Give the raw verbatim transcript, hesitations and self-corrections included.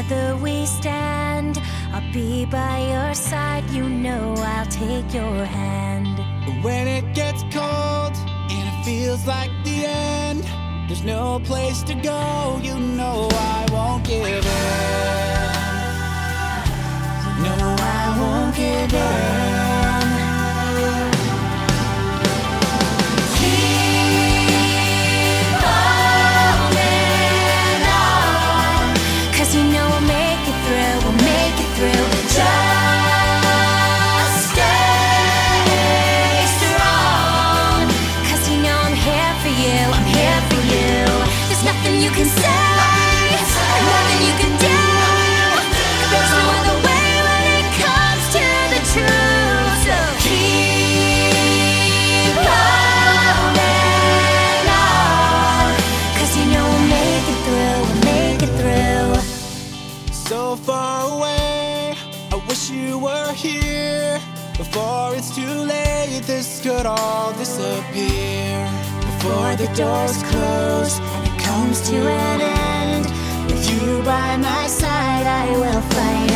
Together we stand, I'll be by your side, you know I'll take your hand. When it gets cold and it feels like the end, there's no place to go, you know I won't give in. No, I won't give in. You can say, nothing you can do. There's no other way when it comes to the truth. So keep holding on, 'cause you know we'll make it through, we'll make it through. So far away, I wish you were here. Before it's too late, this could all disappear. Before the doors close and it comes to an end, with you by my side I will fight